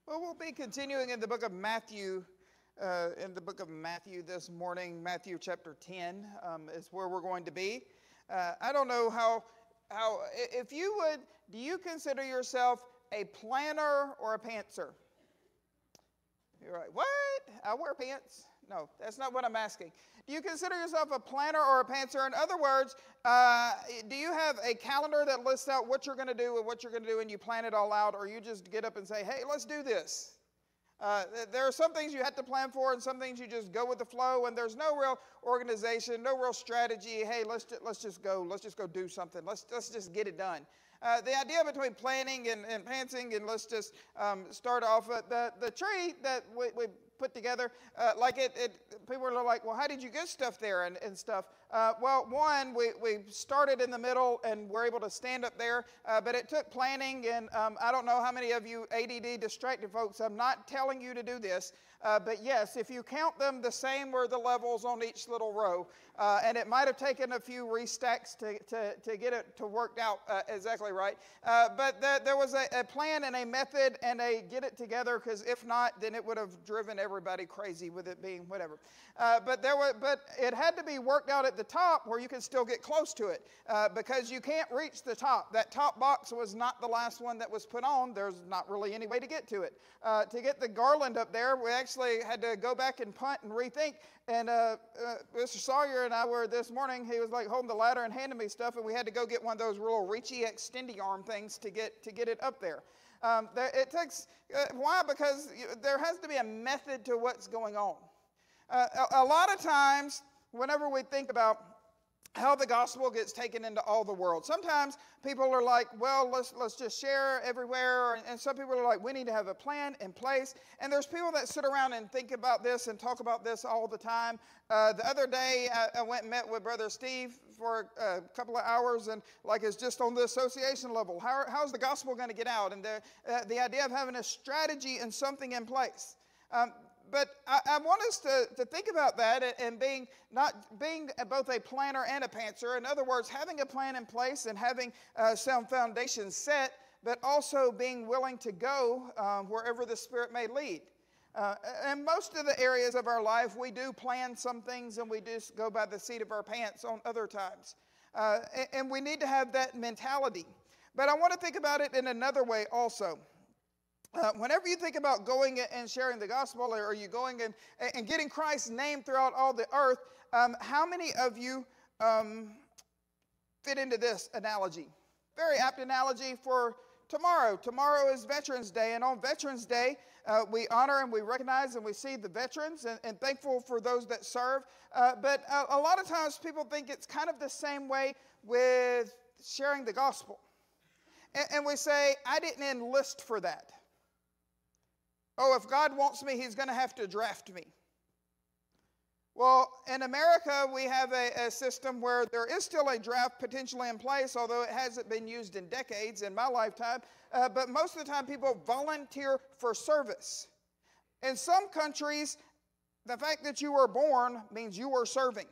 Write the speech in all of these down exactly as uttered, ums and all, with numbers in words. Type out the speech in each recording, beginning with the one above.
Well, we'll be continuing in the book of Matthew, uh, in the book of Matthew this morning. Matthew chapter ten um, is where we're going to be. Uh, I don't know how, how, if you would, do you consider yourself a planner or a pantser? You're like, what? I wear pants? No, that's not what I'm asking. Do you consider yourself a planner or a pantser? In other words, uh, do you have a calendar that lists out what you're going to do and what you're going to do and you plan it all out, or you just get up and say, hey, let's do this? Uh, there are some things you have to plan for and some things you just go with the flow, and there's no real organization, no real strategy. Hey, let's, ju- let's just go. Let's just go do something. Let's, let's just get it done. Uh, the idea between planning and, and pantsing, and let's just um, start off, uh, the, the tree that we, we put together, uh, like it, it, people are like, well, how did you get stuff there and, and stuff? Uh, well, one, we, we started in the middle and we're able to stand up there, uh, but it took planning, and um, I don't know how many of you A D D distracted folks, I'm not telling you to do this, uh, but yes, if you count them, the same were the levels on each little row, uh, and it might have taken a few restacks to, to, to get it to work out uh, exactly right, uh, but the, there was a, a plan and a method and a get it together, because if not, then it would have driven everybody crazy with it being whatever. Uh, but there was, but it had to be worked out at the top where you could still get close to it, uh, because you can't reach the top. That top box was not the last one that was put on. There's not really any way to get to it. Uh, to get the garland up there, we actually had to go back and punt and rethink. And uh, uh, Mister Sawyer and I were this morning. He was like holding the ladder and handing me stuff, and we had to go get one of those little reachy extendy arm things to get to get it up there. Um, there it takes uh, why? Because there has to be a method to what's going on. Uh, a, a lot of times, whenever we think about how the gospel gets taken into all the world, sometimes people are like, well, let's let's just share everywhere, and, and some people are like, we need to have a plan in place. And there's people that sit around and think about this and talk about this all the time. Uh, the other day, I, I went and met with Brother Steve for a couple of hours, and like it's just on the association level. How, how's the gospel going to get out? And the, uh, the idea of having a strategy and something in place. Um, But I, I want us to, to think about that and being not being both a planner and a pantser. In other words, having a plan in place and having uh, some foundation set, but also being willing to go um, wherever the Spirit may lead. Uh, and most of the areas of our life, we do plan some things and we just go by the seat of our pants on other times. Uh, and, and we need to have that mentality. But I want to think about it in another way also. Uh, whenever you think about going and sharing the gospel, or are you going and, and getting Christ's name throughout all the earth, um, how many of you um, fit into this analogy? Very apt analogy for tomorrow. Tomorrow is Veterans Day, and on Veterans Day, uh, we honor and we recognize and we see the veterans, and, and thankful for those that serve. Uh, but a, a lot of times people think it's kind of the same way with sharing the gospel. And, and we say, I didn't enlist for that. Oh, if God wants me, he's going to have to draft me. Well, in America, we have a, a system where there is still a draft potentially in place, although it hasn't been used in decades in my lifetime. Uh, but most of the time, people volunteer for service. In some countries, the fact that you were born means you were serving.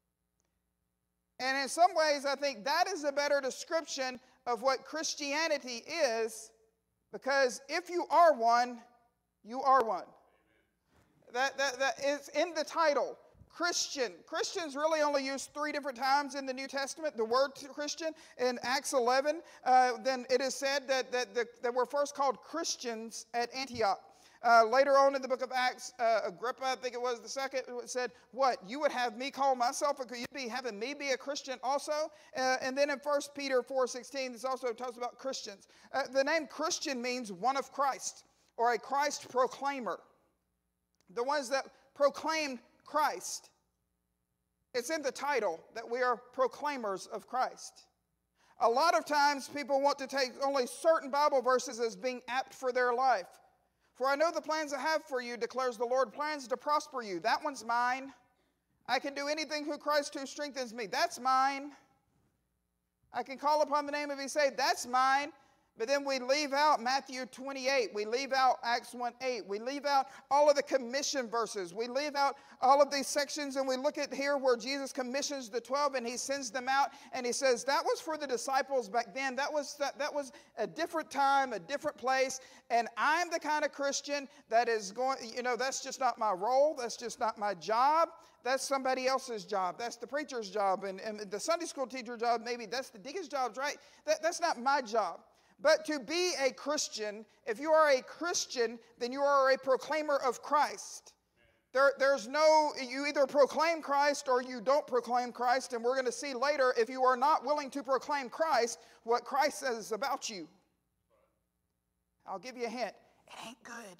And in some ways, I think that is a better description of what Christianity is, because if you are one, you are one. That, that, that is in the title, Christian. Christians really only used three different times in the New Testament, the word Christian. In Acts eleven, uh, then it is said that, that, that, that we're first called Christians at Antioch. Uh, later on in the book of Acts, uh, Agrippa, I think it was the second, said, what, you would have me call myself, or you'd be having me be a Christian also? Uh, and then in First Peter four sixteen, this also talks about Christians. Uh, the name Christian means one of Christ, or a Christ proclaimer. The ones that proclaim Christ. It's in the title that we are proclaimers of Christ. A lot of times people want to take only certain Bible verses as being apt for their life. For I know the plans I have for you, declares the Lord, plans to prosper you. That one's mine. I can do anything through Christ who strengthens me. That's mine. I can call upon the name of His saved. That's mine. But then we leave out Matthew twenty-eight. We leave out Acts one eight. We leave out all of the commission verses. We leave out all of these sections, and we look at here where Jesus commissions the twelve and he sends them out. And he says that was for the disciples back then. That was, that, that was a different time, a different place. And I'm the kind of Christian that is going, you know, that's just not my role. That's just not my job. That's somebody else's job. That's the preacher's job. And, and the Sunday school teacher job, maybe that's the deacon's job, right? That, that's not my job. But to be a Christian, if you are a Christian, then you are a proclaimer of Christ. There, there's no, you either proclaim Christ or you don't proclaim Christ. And we're going to see later, if you are not willing to proclaim Christ, what Christ says about you. I'll give you a hint. It ain't good.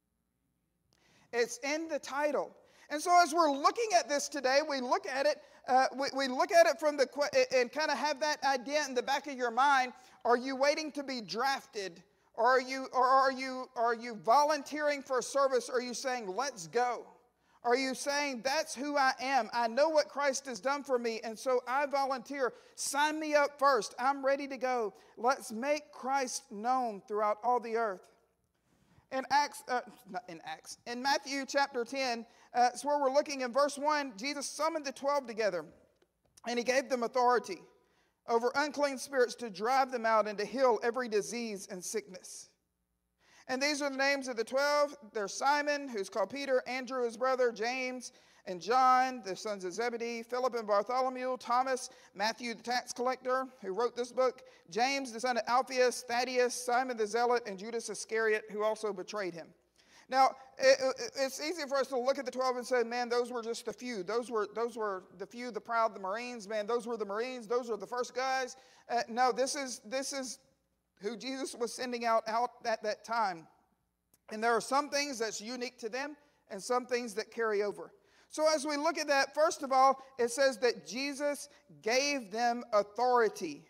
It's in the title. And so as we're looking at this today, we look at it, uh, we, we look at it from the, and kind of have that idea in the back of your mind. Are you waiting to be drafted? Or are you, or are you, are you volunteering for a service? Or are you saying, let's go? Are you saying, that's who I am? I know what Christ has done for me, and so I volunteer. Sign me up first. I'm ready to go. Let's make Christ known throughout all the earth. In Acts, uh, not in Acts, in Matthew chapter ten, uh, it's where we're looking in verse one. Jesus summoned the twelve together, and he gave them authority over unclean spirits to drive them out and to heal every disease and sickness. And these are the names of the twelve. There's Simon, who's called Peter, Andrew, his brother, James, and John, the sons of Zebedee, Philip and Bartholomew, Thomas, Matthew the tax collector, who wrote this book, James, the son of Alphaeus, Thaddeus, Simon the Zealot, and Judas Iscariot, who also betrayed him. Now, it, it's easy for us to look at the twelve and say, man, those were just the few. Those were, those were the few, the proud, the Marines. Man, those were the Marines. Those were the first guys. Uh, no, this is, this is who Jesus was sending out, out at that time. And there are some things that's unique to them and some things that carry over. So as we look at that, first of all, it says that Jesus gave them authority.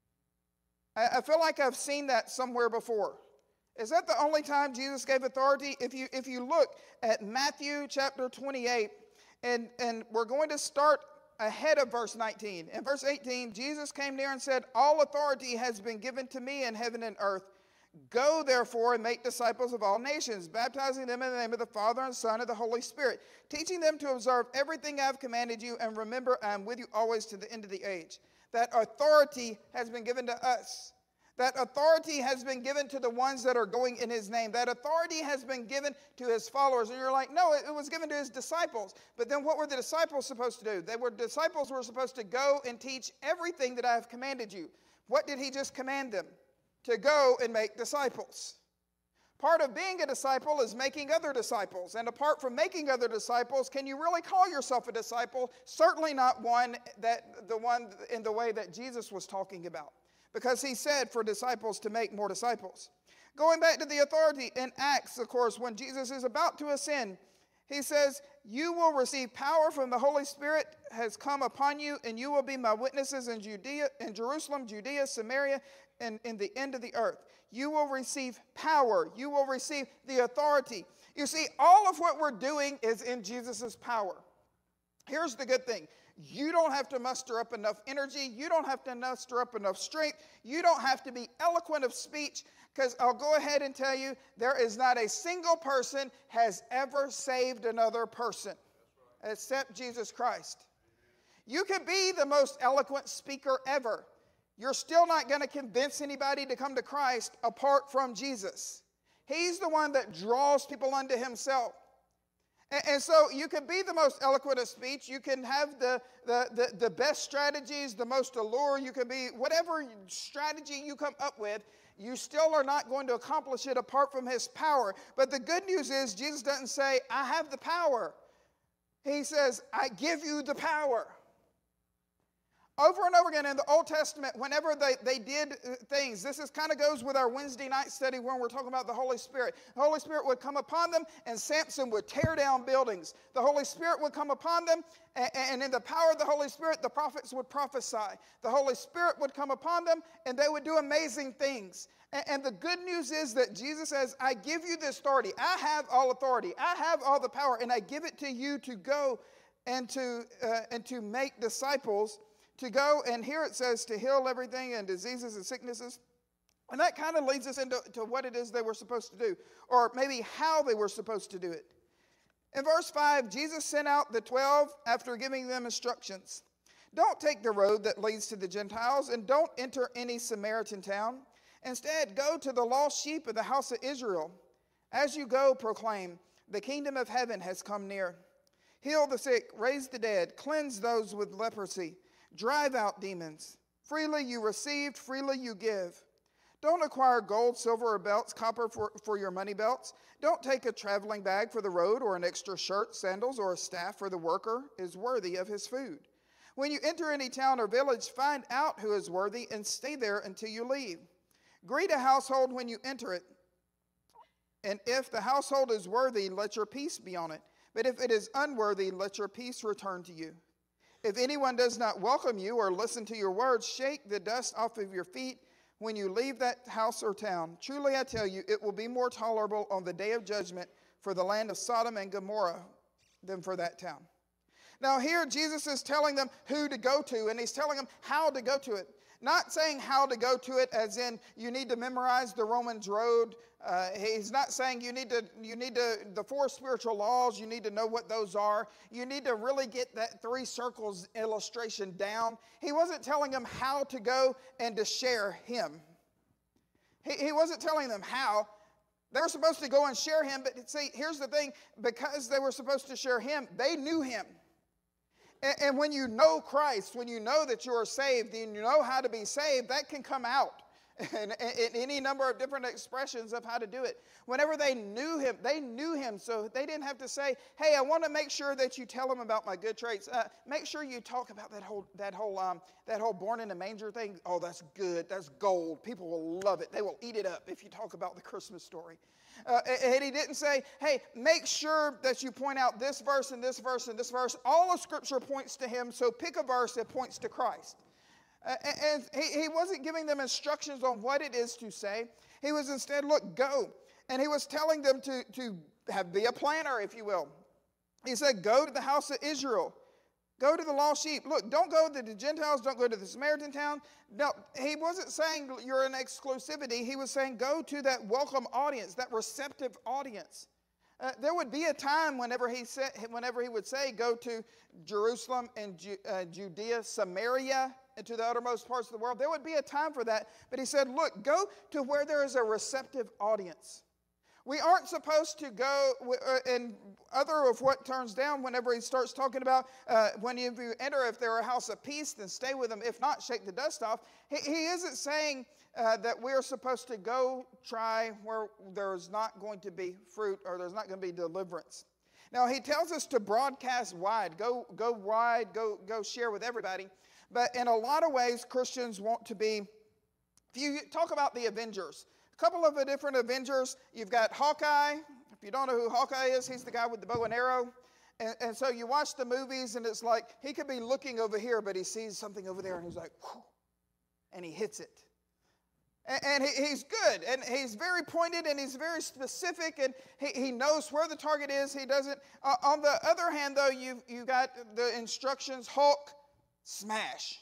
I, I feel like I've seen that somewhere before. Is that the only time Jesus gave authority? If you, if you look at Matthew chapter twenty-eight, and, and we're going to start ahead of verse nineteen. In verse eighteen, Jesus came near and said, all authority has been given to me in heaven and earth. Go, therefore, and make disciples of all nations, baptizing them in the name of the Father and Son and the Holy Spirit, teaching them to observe everything I have commanded you, and remember, I am with you always to the end of the age. That authority has been given to us. That authority has been given to the ones that are going in his name. That authority has been given to his followers. And you're like, no, it was given to his disciples. But then what were the disciples supposed to do? They were disciples were supposed to go and teach everything that I have commanded you. What did he just command them? To go and make disciples. Part of being a disciple is making other disciples. And apart from making other disciples, can you really call yourself a disciple? Certainly not one that the one in the way that Jesus was talking about. Because he said for disciples to make more disciples. Going back to the authority in Acts, of course, when Jesus is about to ascend, he says, you will receive power from the Holy Spirit has come upon you, and you will be my witnesses in Judea, in Jerusalem, Judea, Samaria, and in the end of the earth. You will receive power. You will receive the authority. You see, all of what we're doing is in Jesus' power. Here's the good thing. You don't have to muster up enough energy. You don't have to muster up enough strength. You don't have to be eloquent of speech, because I'll go ahead and tell you, there is not a single person has ever saved another person except Jesus Christ. You can be the most eloquent speaker ever. You're still not going to convince anybody to come to Christ apart from Jesus. He's the one that draws people unto himself. And so you can be the most eloquent of speech. You can have the, the, the, the best strategies, the most allure. You can be whatever strategy you come up with. You still are not going to accomplish it apart from his power. But the good news is Jesus doesn't say, I have the power. He says, I give you the power. Over and over again in the Old Testament, whenever they, they did things, this is kind of goes with our Wednesday night study when we're talking about the Holy Spirit. The Holy Spirit would come upon them, and Samson would tear down buildings. The Holy Spirit would come upon them, and, and in the power of the Holy Spirit, the prophets would prophesy. The Holy Spirit would come upon them, and they would do amazing things. And, and the good news is that Jesus says, I give you this authority. I have all authority. I have all the power, and I give it to you to go and to, uh, and to make disciples. To go, and here it says to heal everything and diseases and sicknesses. And that kind of leads us into to what it is they were supposed to do, or maybe how they were supposed to do it. In verse five, Jesus sent out the twelve after giving them instructions. Don't take the road that leads to the Gentiles, and don't enter any Samaritan town. Instead, go to the lost sheep of the house of Israel. As you go, proclaim, the kingdom of heaven has come near. Heal the sick, raise the dead, cleanse those with leprosy, drive out demons. Freely you received, freely you give. Don't acquire gold, silver, or belts, copper for, for your money belts. Don't take a traveling bag for the road, or an extra shirt, sandals, or a staff, for the worker is worthy of his food. When you enter any town or village, find out who is worthy and stay there until you leave. Greet a household when you enter it. And if the household is worthy, let your peace be on it. But if it is unworthy, let your peace return to you. If anyone does not welcome you or listen to your words, shake the dust off of your feet when you leave that house or town. Truly I tell you, it will be more tolerable on the day of judgment for the land of Sodom and Gomorrah than for that town. Now here Jesus is telling them who to go to, and he's telling them how to go to it. Not saying how to go to it as in you need to memorize the Romans road. Uh, he's not saying you need to, you need to, the four spiritual laws, you need to know what those are. You need to really get that three circles illustration down. He wasn't telling them how to go and to share him. He, he wasn't telling them how. They were supposed to go and share him, but see, here's the thing. Because they were supposed to share him, they knew him. And, and when you know Christ, when you know that you are saved, and you know how to be saved, that can come out. And, and any number of different expressions of how to do it. Whenever they knew him, they knew him, so they didn't have to say, hey, I want to make sure that you tell them about my good traits. Uh, make sure you talk about that whole that whole um, that whole born in a manger thing. Oh, that's good. That's gold. People will love it. They will eat it up if you talk about the Christmas story. Uh, and he didn't say, hey, make sure that you point out this verse and this verse and this verse. All of Scripture points to him, so pick a verse that points to Christ. Uh, and he, he wasn't giving them instructions on what it is to say. He was instead, look, go. And he was telling them to, to have, be a planner, if you will. He said, go to the house of Israel. Go to the lost sheep. Look, don't go to the Gentiles. Don't go to the Samaritan town. No, he wasn't saying you're in exclusivity. He was saying go to that welcome audience, that receptive audience. Uh, there would be a time whenever he said, whenever he would say, go to Jerusalem and Ju- uh, Judea, Samaria, and to the uttermost parts of the world. There would be a time for that. But he said, look, go to where there is a receptive audience. We aren't supposed to go, uh, and other of what turns down whenever he starts talking about uh, when you enter, if they're a house of peace, then stay with them. If not, shake the dust off. He, he isn't saying uh, that we're supposed to go try where there's not going to be fruit or there's not going to be deliverance. Now, he tells us to broadcast wide. Go, go wide, go, go share with everybody. But in a lot of ways, Christians want to be, if you talk about the Avengers, a couple of the different Avengers, you've got Hawkeye. If you don't know who Hawkeye is, he's the guy with the bow and arrow. And, and so you watch the movies, and it's like he could be looking over here, but he sees something over there, and he's like, whew, and he hits it. And, and he, he's good, and he's very pointed, and he's very specific, and he, he knows where the target is. He doesn't. Uh, on the other hand, though, you've, you got the instructions, Hulk, smash.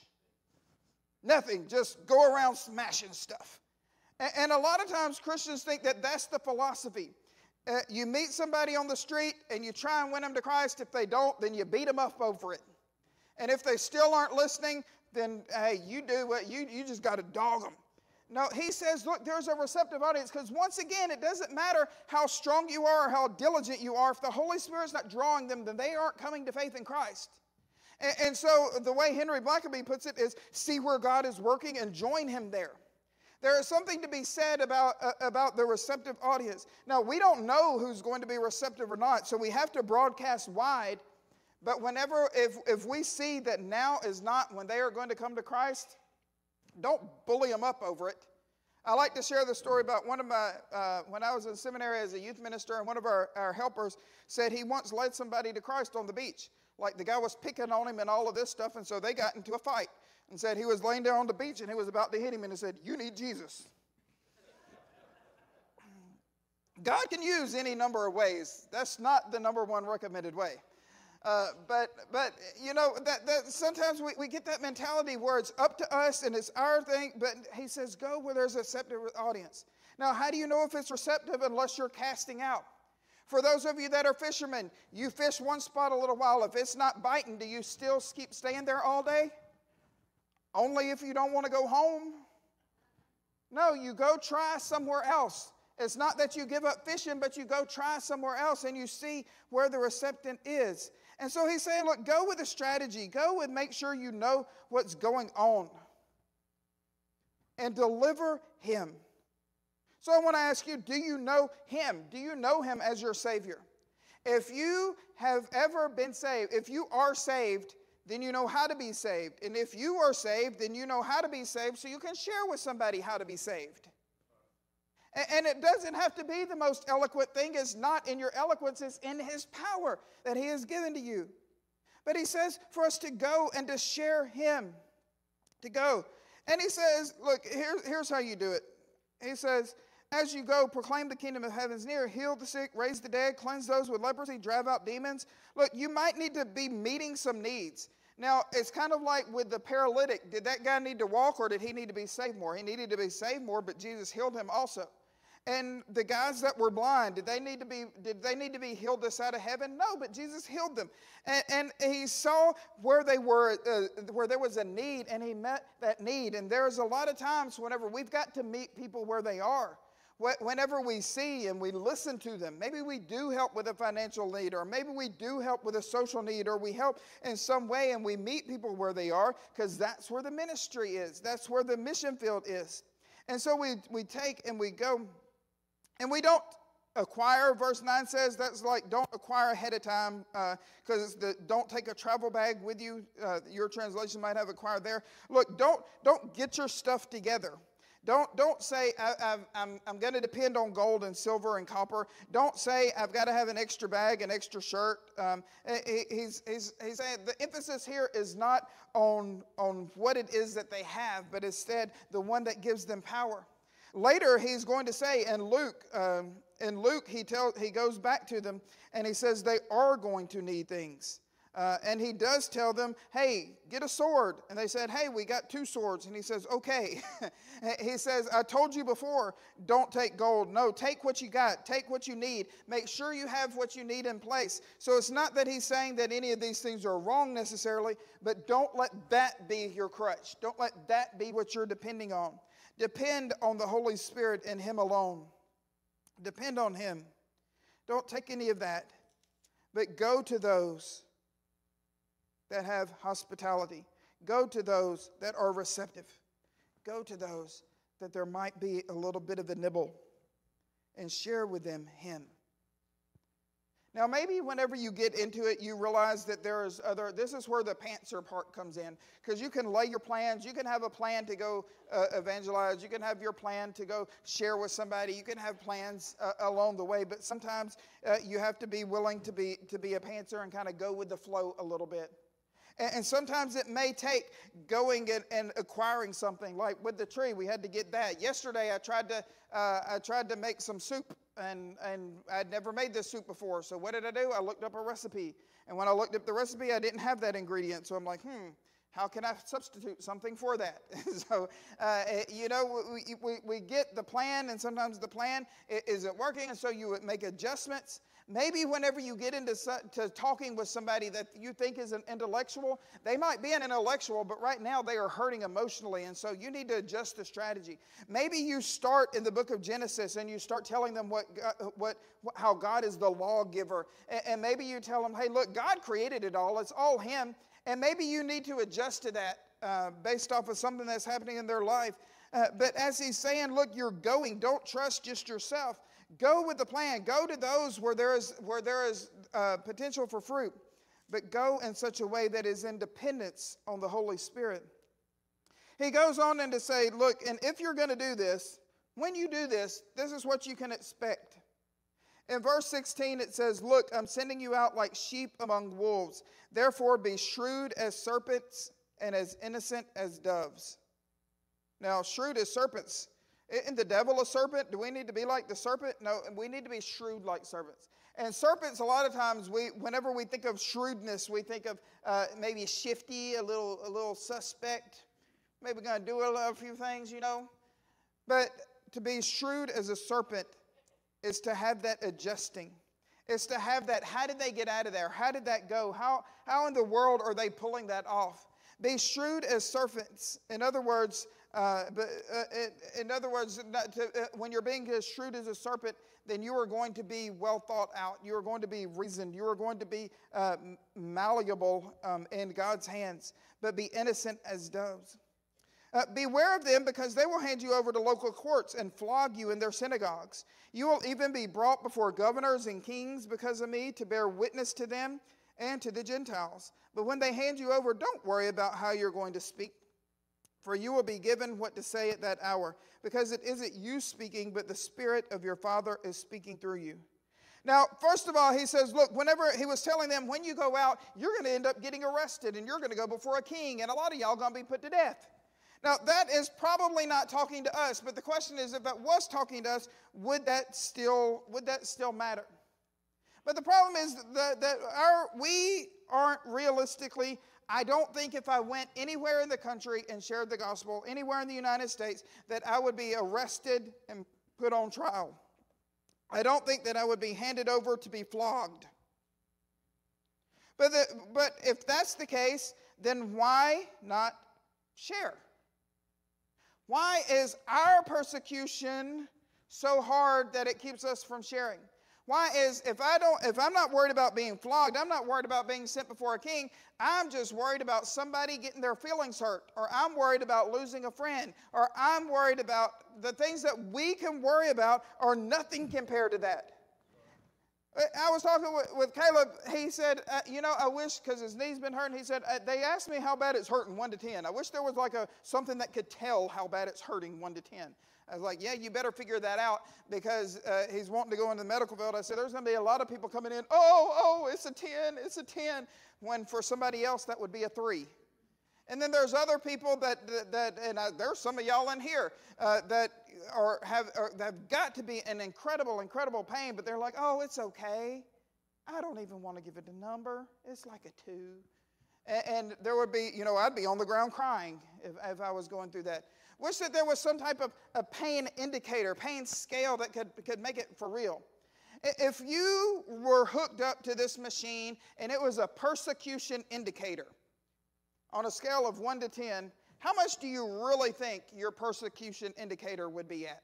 Nothing, just go around smashing stuff. And, and a lot of times Christians think that that's the philosophy. Uh, you meet somebody on the street and you try and win them to Christ. If they don't, then you beat them up over it. And if they still aren't listening, then hey, you do what you, you just got to dog them. No, he says, look, there's a receptive audience, because once again, it doesn't matter how strong you are or how diligent you are. If the Holy Spirit's not drawing them, then they aren't coming to faith in Christ. And, and so the way Henry Blackaby puts it is, see where God is working and join him there. There is something to be said about, uh, about the receptive audience. Now, we don't know who's going to be receptive or not, so we have to broadcast wide. But whenever, if, if we see that now is not when they are going to come to Christ, don't bully them up over it. I like to share the story about one of my, uh, when I was in seminary as a youth minister, and one of our, our helpers said he once led somebody to Christ on the beach. Like the guy was picking on him and all of this stuff, and so they got into a fight. And said he was laying there on the beach and he was about to hit him, and he said, you need Jesus. God can use any number of ways. That's not the number one recommended way. Uh, but, but you know, that, that sometimes we, we get that mentality where it's up to us and it's our thing, but he says, go where there's a receptive audience. Now, how do you know if it's receptive unless you're casting out? For those of you that are fishermen, you fish one spot a little while. If it's not biting, do you still keep staying there all day? Only if you don't want to go home? No, you go try somewhere else. It's not that you give up fishing, but you go try somewhere else and you see where the receptant is. And so he's saying, look, go with a strategy. Go and make sure you know what's going on. And deliver him. So I want to ask you, do you know him? Do you know him as your Savior? If you have ever been saved, if you are saved, then you know how to be saved. And if you are saved, then you know how to be saved so you can share with somebody how to be saved. And it doesn't have to be the most eloquent thing. It's not in your eloquence. It's in his power that he has given to you. But he says for us to go and to share him. To go. And he says, look, here, here's how you do it. He says, as you go, proclaim the kingdom of heaven is near, heal the sick, raise the dead, cleanse those with leprosy, drive out demons. Look, you might need to be meeting some needs. Now, it's kind of like with the paralytic. Did that guy need to walk or did he need to be saved more? He needed to be saved more, but Jesus healed him also. And the guys that were blind, did they need to be, did they need to be healed this side of heaven? No, but Jesus healed them. And, and he saw where they were, uh, where there was a need, and he met that need. And there's a lot of times whenever we've got to meet people where they are. Whenever we see and we listen to them, maybe we do help with a financial need, or maybe we do help with a social need, or we help in some way and we meet people where they are, because that's where the ministry is. That's where the mission field is. And so we, we take and we go. And we don't acquire, verse nine says, that's like don't acquire ahead of time, because uh, don't take a travel bag with you. Uh, your translation might have acquired there. Look, don't, don't get your stuff together. Don't, don't say, I, I've, I'm, I'm going to depend on gold and silver and copper. Don't say, I've got to have an extra bag, an extra shirt. Um, he, he's, he's, he's saying the emphasis here is not on, on what it is that they have, but instead the one that gives them power. Later, he's going to say in Luke, um, in Luke, he tells, he goes back to them and he says they are going to need things. Uh, and he does tell them, hey, get a sword. And they said, hey, we got two swords. And he says, okay. He says, I told you before, don't take gold. No, take what you got. Take what you need. Make sure you have what you need in place. So it's not that he's saying that any of these things are wrong necessarily, but don't let that be your crutch. Don't let that be what you're depending on. Depend on the Holy Spirit and him alone. Depend on him. Don't take any of that, but go to those that have hospitality. Go to those that are receptive. Go to those that there might be a little bit of a nibble, and share with them him. Now, maybe whenever you get into it, you realize that there is other, this is where the pantser part comes in. Because you can lay your plans. You can have a plan to go uh, evangelize. You can have your plan to go share with somebody. You can have plans uh, along the way. But sometimes uh, you have to be willing to be, to be a pantser and kind of go with the flow a little bit. And, and sometimes it may take going and, and acquiring something. Like with the tree, we had to get that. Yesterday, I tried to, uh, I tried to make some soup. And, and I'd never made this soup before. So what did I do? I looked up a recipe. And when I looked up the recipe, I didn't have that ingredient. So I'm like, hmm, how can I substitute something for that? so, uh, you know, we, we, we get the plan, and sometimes the plan isn't working. And so you would make adjustments. Maybe whenever you get into to talking with somebody that you think is an intellectual, they might be an intellectual, but right now they are hurting emotionally, and so you need to adjust the strategy. Maybe you start in the book of Genesis and you start telling them what, God, what, how God is the lawgiver, and, and maybe you tell them, hey, look, God created it all. It's all him, and maybe you need to adjust to that uh, based off of something that's happening in their life. Uh, but as he's saying, look, you're going. Don't trust just yourself. Go with the plan. Go to those where there is, where there is uh, potential for fruit. But go in such a way that is in dependence on the Holy Spirit. He goes on and to say, look, and if you're going to do this, when you do this, this is what you can expect. In verse sixteen, it says, look, I'm sending you out like sheep among wolves. Therefore, be shrewd as serpents and as innocent as doves. Now, shrewd as serpents Isn't the devil a serpent? Do we need to be like the serpent? No, we need to be shrewd like serpents. And serpents, a lot of times, we, whenever we think of shrewdness, we think of uh, maybe shifty, a little, a little suspect, maybe going to do a, a few things, you know. But to be shrewd as a serpent is to have that adjusting. It's to have that, how did they get out of there? How did that go? How, how in the world are they pulling that off? Be shrewd as serpents. In other words, uh, but, uh, in, in other words, not to, uh, when you're being as shrewd as a serpent, then you are going to be well thought out. You are going to be reasoned. You are going to be uh, malleable um, in God's hands, but be innocent as doves. Uh, beware of them, because they will hand you over to local courts and flog you in their synagogues. You will even be brought before governors and kings because of me, to bear witness to them and to the Gentiles. But when they hand you over, don't worry about how you're going to speak, for you will be given what to say at that hour, because it isn't you speaking, but the Spirit of your Father is speaking through you. Now, first of all, he says, look, whenever he was telling them, when you go out, you're going to end up getting arrested, and you're going to go before a king, and a lot of y'all going to be put to death. Now, that is probably not talking to us, but the question is, if it was talking to us, would that still, would that still matter? But the problem is that, that our, we aren't realistically, I don't think if I went anywhere in the country and shared the gospel, anywhere in the United States, that I would be arrested and put on trial. I don't think that I would be handed over to be flogged. But, the, but if that's the case, then why not share? Why is our persecution so hard that it keeps us from sharing? Why is, if I don't, if I'm not worried about being flogged, I'm not worried about being sent before a king, I'm just worried about somebody getting their feelings hurt, or I'm worried about losing a friend, or I'm worried about the things that we can worry about are nothing compared to that. I was talking with, with Caleb. He said, uh, you know, I wish, because his knee's been hurting, he said, uh, they asked me how bad it's hurting, one to ten. I wish there was like a something that could tell how bad it's hurting, one to ten. I was like, yeah, you better figure that out, because uh, he's wanting to go into the medical field. I said, there's going to be a lot of people coming in, oh, oh, it's a ten, it's a ten, when for somebody else that would be a three. And then there's other people that, that, that and I, there's some of y'all in here, uh, that are, have, are, that have got to be in incredible, incredible pain, but they're like, oh, it's okay. I don't even want to give it a number. It's like a two. And, and there would be, you know, I'd be on the ground crying if, if I was going through that. Wish that there was some type of a pain indicator, pain scale that could, could make it for real. If you were hooked up to this machine and it was a persecution indicator, on a scale of one to ten, how much do you really think your persecution indicator would be at?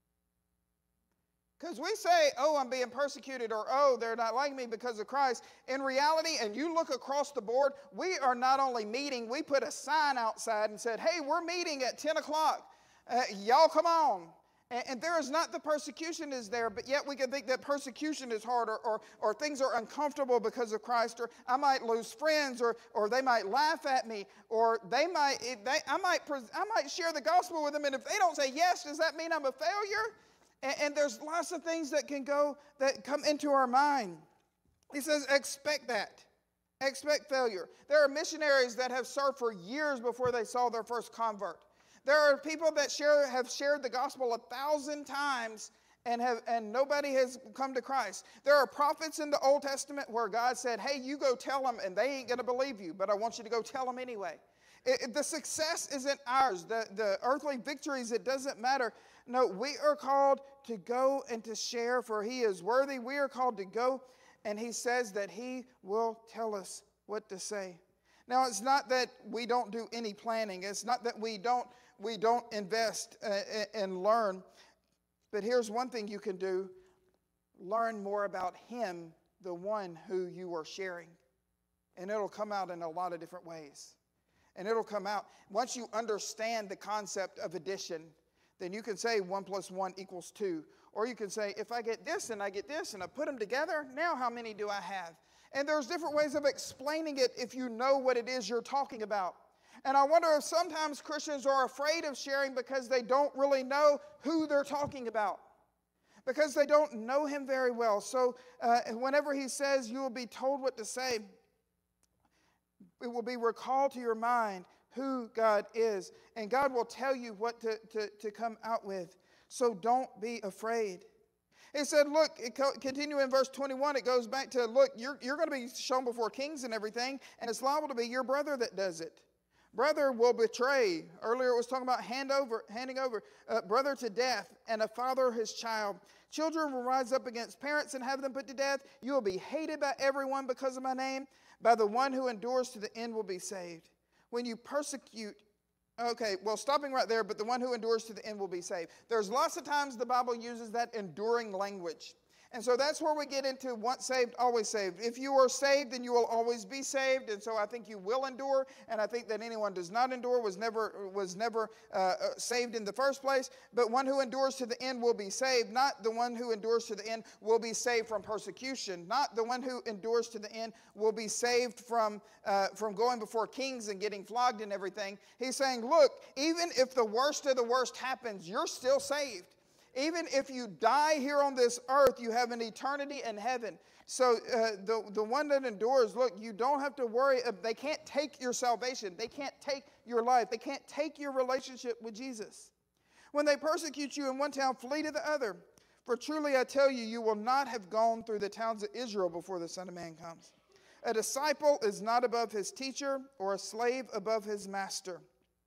Because we say, oh, I'm being persecuted, or oh, they're not liking me because of Christ. In reality, and you look across the board, we are not only meeting, we put a sign outside and said, hey, we're meeting at ten o'clock. Uh, y'all come on. And, and there is not the persecution is there, but yet we can think that persecution is hard, or, or, or things are uncomfortable because of Christ, or I might lose friends, or, or they might laugh at me, or they might, they, I, might I might share the gospel with them, and if they don't say yes, does that mean I'm a failure? And, and there's lots of things that can go, that come into our mind. He says, expect that. Expect failure. There are missionaries that have served for years before they saw their first convert. There are people that share, have shared the gospel a thousand times and, have, and nobody has come to Christ. There are prophets in the Old Testament where God said, hey, you go tell them, and they ain't going to believe you, but I want you to go tell them anyway. It, it, the success isn't ours. The, the earthly victories, it doesn't matter. No, we are called to go and to share, for he is worthy. We are called to go, and he says that he will tell us what to say. Now, it's not that we don't do any planning. It's not that we don't we don't invest uh, and learn. But here's one thing you can do. Learn more about him, the one who you are sharing. And it'll come out in a lot of different ways. And it'll come out. Once you understand the concept of addition, then you can say one plus one equals two. Or you can say, if I get this and I get this and I put them together, now how many do I have? And there's different ways of explaining it if you know what it is you're talking about. And I wonder if sometimes Christians are afraid of sharing because they don't really know who they're talking about, because they don't know him very well. So uh, whenever he says you will be told what to say, it will be recalled to your mind who God is. And God will tell you what to, to, to come out with. So don't be afraid. It said, look, it co- continue in verse twenty-one, it goes back to, look, you're, you're going to be shown before kings and everything, and it's liable to be your brother that does it. Brother will betray. Earlier it was talking about hand over, handing over. Uh, brother to death, and a father his child. Children will rise up against parents and have them put to death. You will be hated by everyone because of my name. By the one who endures to the end will be saved. When you persecute, okay, well, stopping right there, but the one who endures to the end will be saved. There's lots of times the Bible uses that enduring language. And so that's where we get into once saved, always saved. If you are saved, then you will always be saved. And so I think you will endure. And I think that anyone does not endure was never, was never uh, saved in the first place. But one who endures to the end will be saved. Not the one who endures to the end will be saved from persecution. Not the one who endures to the end will be saved from, uh, from going before kings and getting flogged and everything. He's saying, look, even if the worst of the worst happens, you're still saved. Even if you die here on this earth, you have an eternity in heaven. So uh, the, the one that endures, look, you don't have to worry. They can't take your salvation. They can't take your life. They can't take your relationship with Jesus. When they persecute you in one town, flee to the other. For truly I tell you, you will not have gone through the towns of Israel before the Son of Man comes. A disciple is not above his teacher, or a slave above his master.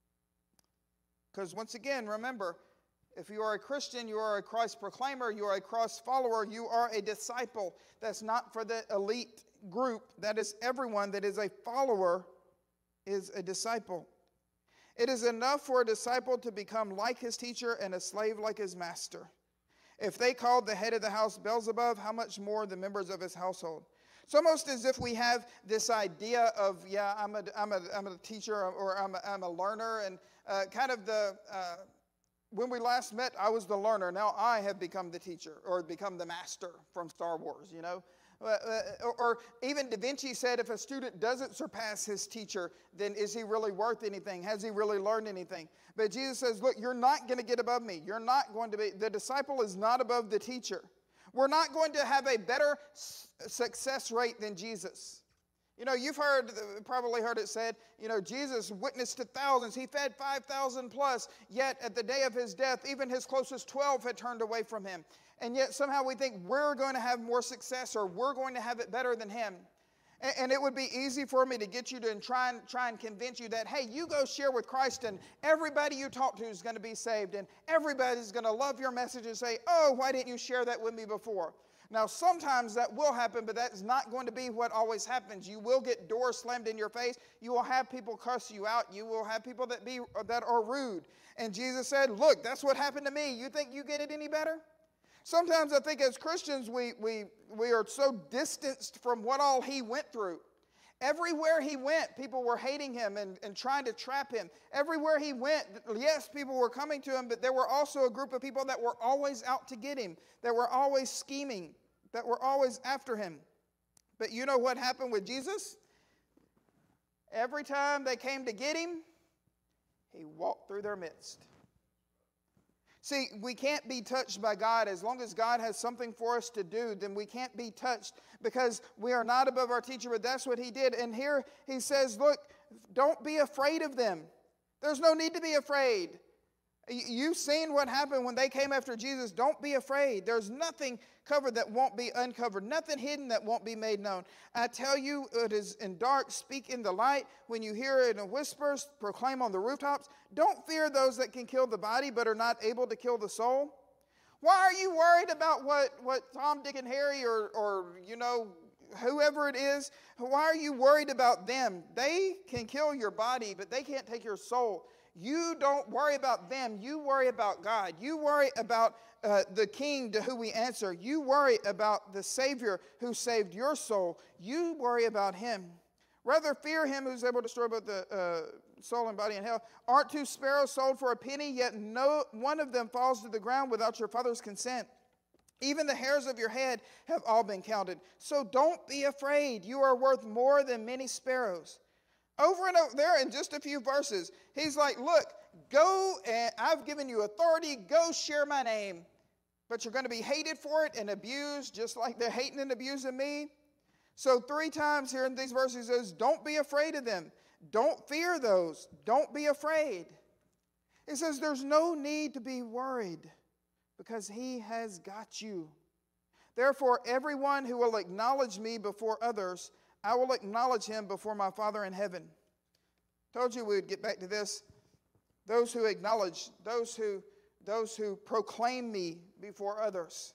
Because once again, remember, if you are a Christian, you are a Christ proclaimer, you are a Christ follower, you are a disciple. That's not for the elite group. That is everyone that is a follower is a disciple. It is enough for a disciple to become like his teacher and a slave like his master. If they called the head of the house Beelzebub, how much more the members of his household? It's almost as if we have this idea of, yeah, I'm a, I'm a, I'm a teacher or I'm a, I'm a learner, and uh, kind of the... Uh, When we last met, I was the learner. Now I have become the teacher, or become the master from Star Wars, you know. Uh, or, or even Da Vinci said, if a student doesn't surpass his teacher, then is he really worth anything? Has he really learned anything? But Jesus says, look, you're not going to get above me. You're not going to be, the disciple is not above the teacher. We're not going to have a better success rate than Jesus. You know, you've heard, probably heard it said, you know, Jesus witnessed to thousands. He fed five thousand plus, yet at the day of his death, even his closest twelve had turned away from him. And yet somehow we think we're going to have more success, or we're going to have it better than him. And, and it would be easy for me to get you to try and, try and convince you that, hey, you go share with Christ, and everybody you talk to is going to be saved, and everybody's going to love your message and say, oh, why didn't you share that with me before? Now, sometimes that will happen, but that's not going to be what always happens. You will get doors slammed in your face. You will have people cuss you out. You will have people that be that are rude. And Jesus said, look, that's what happened to me. You think you get it any better? Sometimes I think as Christians, we, we, we are so distanced from what all he went through. Everywhere he went, people were hating him and, and trying to trap him. Everywhere he went, yes, people were coming to him, but there were also a group of people that were always out to get him, that were always scheming, that were always after him. But you know what happened with Jesus? Every time they came to get him, he walked through their midst. See, we can't be touched by God. As long as God has something for us to do, then we can't be touched, because we are not above our teacher, but that's what he did. And here he says, look, don't be afraid of them. There's no need to be afraid. You've seen what happened when they came after Jesus. Don't be afraid. There's nothing covered that won't be uncovered. Nothing hidden that won't be made known. I tell you, it is in dark, speak in the light. When you hear it in whispers, proclaim on the rooftops. Don't fear those that can kill the body, but are not able to kill the soul. Why are you worried about what, what Tom, Dick, and Harry, or, or, you know, whoever it is? Why are you worried about them? They can kill your body, but they can't take your soul. You don't worry about them. You worry about God. You worry about uh, the King to who we answer. You worry about the Savior who saved your soul. You worry about him. Rather fear him who's able to destroy both the uh, soul and body in hell. Aren't two sparrows sold for a penny, yet no one of them falls to the ground without your Father's consent? Even the hairs of your head have all been counted. So don't be afraid. You are worth more than many sparrows. Over and over there in just a few verses, he's like, look, go, and I've given you authority, go share my name. But you're going to be hated for it and abused, just like they're hating and abusing me. So three times here in these verses, he says, don't be afraid of them. Don't fear those. Don't be afraid. It says there's no need to be worried. because he has got you. Therefore, everyone who will acknowledge me before others, I will acknowledge him before my Father in heaven. Told you we would get back to this. Those who acknowledge, those who, those who proclaim me before others,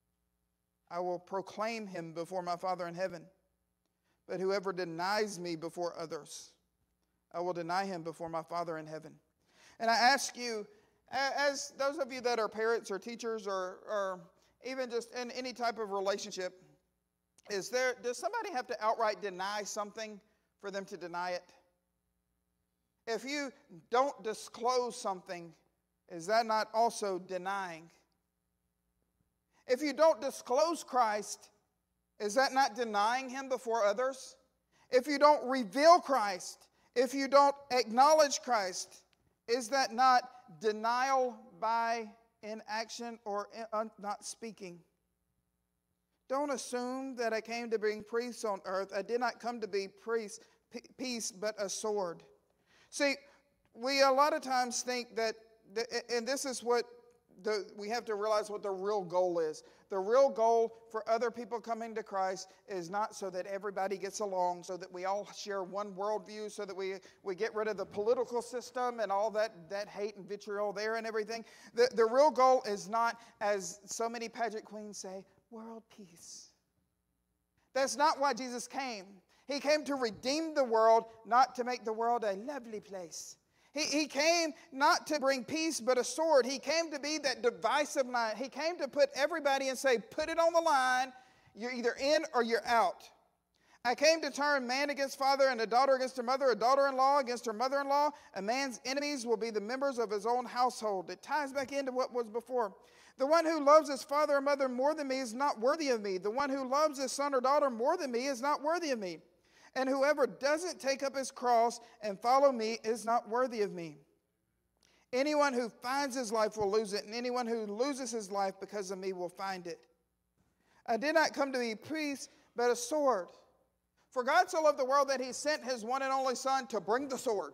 I will proclaim him before my Father in heaven. But whoever denies me before others, I will deny him before my Father in heaven. And I ask you, as those of you that are parents or teachers or, or even just in any type of relationship, is there, does somebody have to outright deny something for them to deny it? If you don't disclose something, is that not also denying? If you don't disclose Christ, is that not denying him before others? If you don't reveal Christ, if you don't acknowledge Christ, is that not denial by inaction or in, not speaking? Don't assume that I came to bring peace on earth. I did not come to be priest, peace, but a sword. See, we a lot of times think that, and this is what the, we have to realize what the real goal is. The real goal for other people coming to Christ is not so that everybody gets along, so that we all share one worldview, so that we, we get rid of the political system and all that, that hate and vitriol there and everything. The, the real goal is not, as so many pageant queens say, world peace. That's not why Jesus came. He came to redeem the world, not to make the world a lovely place. He, he came not to bring peace, but a sword. He came to be that divisive line. He came to put everybody and say, put it on the line. You're either in or you're out. I came to turn man against father and a daughter against her mother, a daughter-in-law against her mother-in-law. A man's enemies will be the members of his own household. It ties back into what was before. The one who loves his father or mother more than me is not worthy of me. The one who loves his son or daughter more than me is not worthy of me. And whoever doesn't take up his cross and follow me is not worthy of me. Anyone who finds his life will lose it, and anyone who loses his life because of me will find it. I did not come to be peace, but a sword. For God so loved the world that he sent his one and only Son to bring the sword.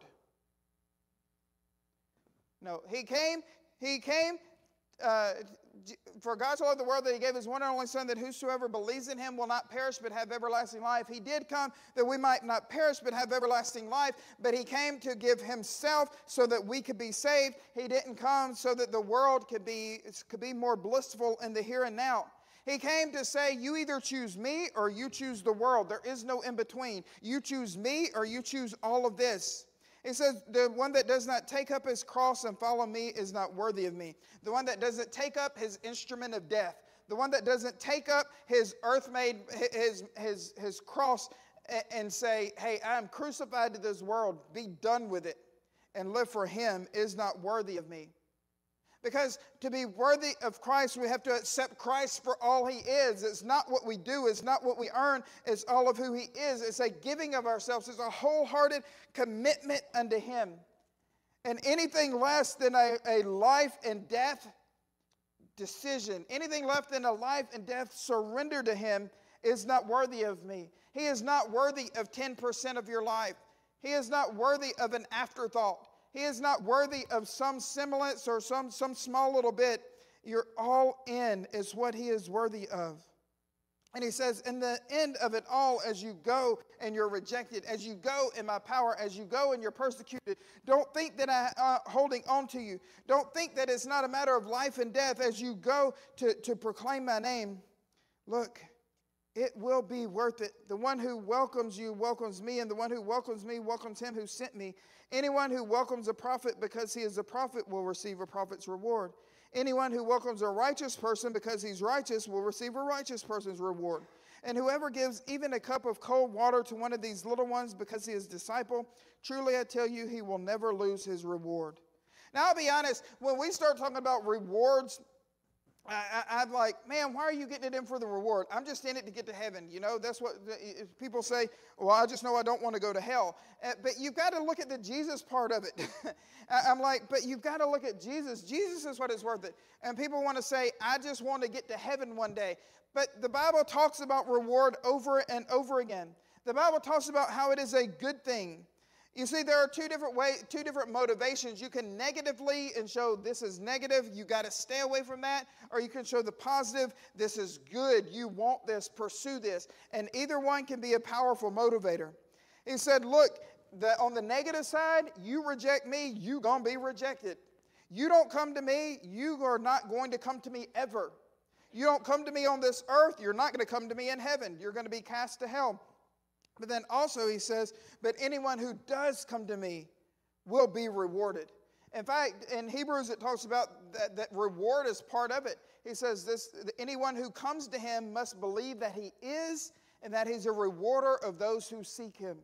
No, he came, he came, uh, for God so loved the world that he gave his one and only Son, that whosoever believes in him will not perish but have everlasting life. He did come that we might not perish but have everlasting life, but he came to give himself so that we could be saved. He didn't come so that the world could be, could be more blissful in the here and now. He came to say, you either choose me or you choose the world. There is no in between. You choose me or you choose all of this. He says, the one that does not take up his cross and follow me is not worthy of me. The one that doesn't take up his instrument of death. The one that doesn't take up his earth-made, his, his, his cross and say, hey, I am crucified to this world. Be done with it and live for him is not worthy of me. Because to be worthy of Christ, we have to accept Christ for all he is. It's not what we do. It's not what we earn. It's all of who he is. It's a giving of ourselves. It's a wholehearted commitment unto him. And anything less than a, a life and death decision, anything left than a life and death surrender to him is not worthy of me. He is not worthy of ten percent of your life. He is not worthy of an afterthought. He is not worthy of some semblance or some, some small little bit. You're all in is what he is worthy of. And he says, in the end of it all, as you go and you're rejected, as you go in my power, as you go and you're persecuted, don't think that I'm uh, holding on to you. Don't think that it's not a matter of life and death as you go to, to proclaim my name. Look, it will be worth it. The one who welcomes you welcomes me, and the one who welcomes me welcomes him who sent me. Anyone who welcomes a prophet because he is a prophet will receive a prophet's reward. Anyone who welcomes a righteous person because he's righteous will receive a righteous person's reward. And whoever gives even a cup of cold water to one of these little ones because he is a disciple, truly I tell you, he will never lose his reward. Now, I'll be honest, when we start talking about rewards, I, I, I'm like, man, why are you getting it in for the reward? I'm just in it to get to heaven. You know, that's what people say. Well, I just know I don't want to go to hell. Uh, but you've got to look at the Jesus part of it. I'm like, but you've got to look at Jesus. Jesus is what is worth it. And people want to say, I just want to get to heaven one day. But the Bible talks about reward over and over again. The Bible talks about how it is a good thing. You see, there are two different way, two different motivations. You can negatively and show this is negative, you got to stay away from that, or you can show the positive, this is good, you want this, pursue this. And either one can be a powerful motivator. He said, look, the, on the negative side, you reject me, you gonna be rejected. You don't come to me, you are not going to come to me ever. You don't come to me on this earth, you're not going to come to me in heaven. You're going to be cast to hell. But then also he says, but anyone who does come to me will be rewarded. In fact, in Hebrews it talks about that, that reward is part of it. He says this, anyone who comes to him must believe that he is and that he's a rewarder of those who seek him.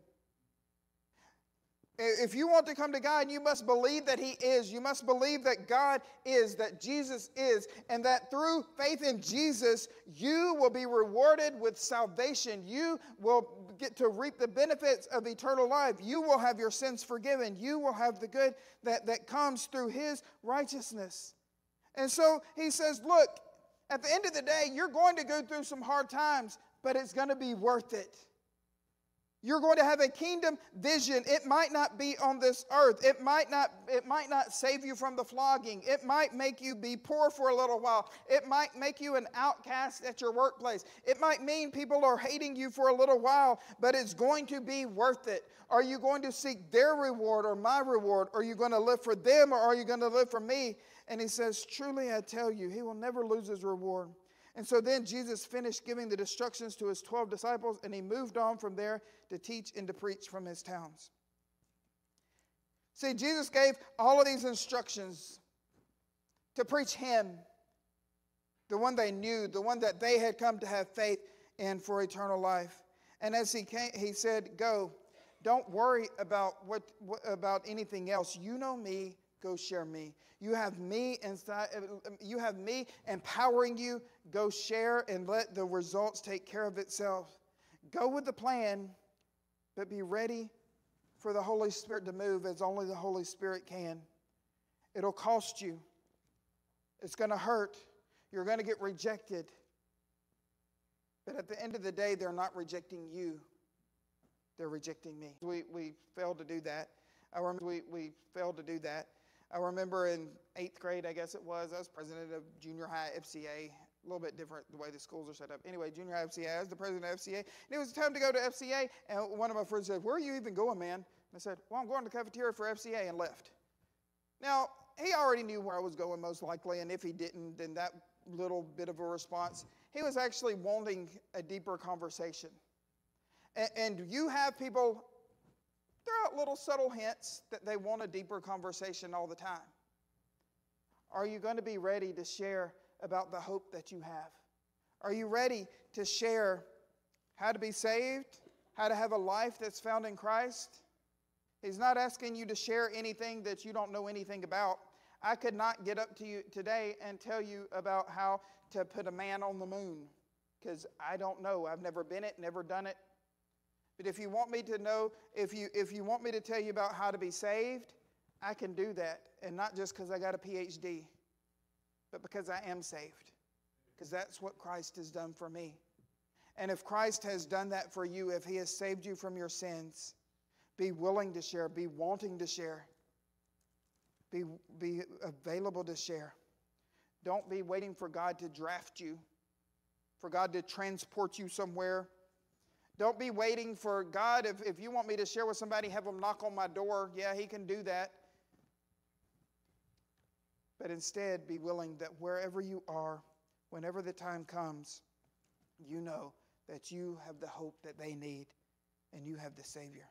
If you want to come to God, you must believe that he is. You must believe that God is, that Jesus is, and that through faith in Jesus, you will be rewarded with salvation. You will get to reap the benefits of eternal life. You will have your sins forgiven. You will have the good that, that comes through his righteousness. And so he says, look, at the end of the day, you're going to go through some hard times, but it's going to be worth it. You're going to have a kingdom vision. It might not be on this earth. It might not, it might not save you from the flogging. It might make you be poor for a little while. It might make you an outcast at your workplace. It might mean people are hating you for a little while, but it's going to be worth it. Are you going to seek their reward or my reward? Are you going to live for them or are you going to live for me? And he says, truly I tell you, he will never lose his reward. And so then Jesus finished giving the instructions to his twelve disciples, and he moved on from there to teach and to preach from his towns. See, Jesus gave all of these instructions to preach him, the one they knew, the one that they had come to have faith in for eternal life. And as he came, he said, go, don't worry about what, what about anything else. You know me, go share me. You have me inside, you have me empowering you. Go share and let the results take care of itself. Go with the plan, but be ready for the Holy Spirit to move as only the Holy Spirit can. It'll cost you. It's going to hurt. You're going to get rejected. But at the end of the day, they're not rejecting you. They're rejecting me. We, we failed to do that. I remember we, we failed to do that. I remember in eighth grade, I guess it was, I was president of junior high F C A. A little bit different the way the schools are set up. Anyway, junior high F C A, I was the president of F C A. And it was time to go to F C A, and one of my friends said, where are you even going, man? And I said, well, I'm going to the cafeteria for F C A, and left. Now, he already knew where I was going most likely, and if he didn't, then that little bit of a response. He was actually wanting a deeper conversation. And, and you have people throw out little subtle hints that they want a deeper conversation all the time. Are you going to be ready to share about the hope that you have? Are you ready to share how to be saved, how to have a life that's found in Christ? He's not asking you to share anything that you don't know anything about. I could not get up to you today and tell you about how to put a man on the moon, because I don't know. I've never been it, never done it. But if you want me to know, if you if you want me to tell you about how to be saved, I can do that. And not just because I got a P H D, but because I am saved. Because that's what Christ has done for me. And if Christ has done that for you, if he has saved you from your sins, be willing to share, be wanting to share, be, be available to share. Don't be waiting for God to draft you, for God to transport you somewhere. Don't be waiting for God. If, if you want me to share with somebody, have them knock on my door. Yeah, he can do that. But instead, be willing that wherever you are, whenever the time comes, you know that you have the hope that they need and you have the Savior.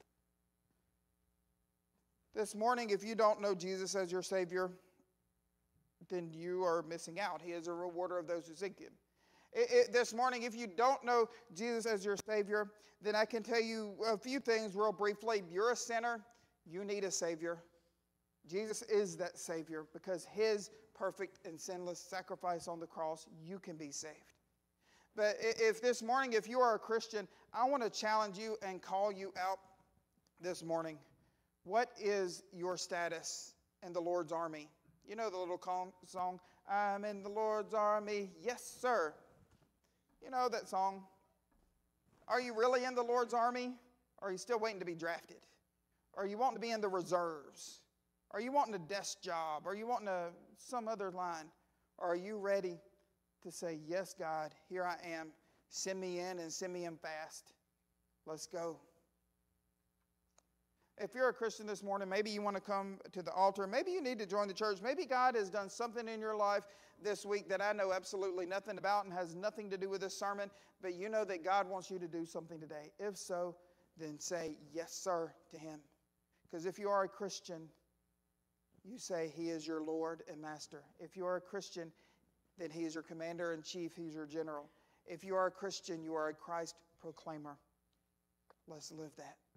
This morning, if you don't know Jesus as your Savior, then you are missing out. He is a rewarder of those who seek him. It, it, this morning, if you don't know Jesus as your Savior, then I can tell you a few things real briefly. You're a sinner. You need a Savior. Jesus is that Savior because his perfect and sinless sacrifice on the cross, you can be saved. But if this morning, if you are a Christian, I want to challenge you and call you out this morning. What is your status in the Lord's army? You know the little song, I'm in the Lord's army, yes, sir. You know that song. Are you really in the Lord's army? Or are you still waiting to be drafted? Are you wanting to be in the reserves? Are you wanting a desk job? Are you wanting a, some other line? Or are you ready to say, yes, God, here I am. Send me in and send me in fast. Let's go. If you're a Christian this morning, maybe you want to come to the altar. Maybe you need to join the church. Maybe God has done something in your life this week that I know absolutely nothing about and has nothing to do with this sermon, but you know that God wants you to do something today. If so, then say yes, sir, to Him. Because if you are a Christian, you say He is your Lord and Master. If you are a Christian, then He is your commander-in-chief. He's your general. If you are a Christian, you are a Christ proclaimer. Let's live that.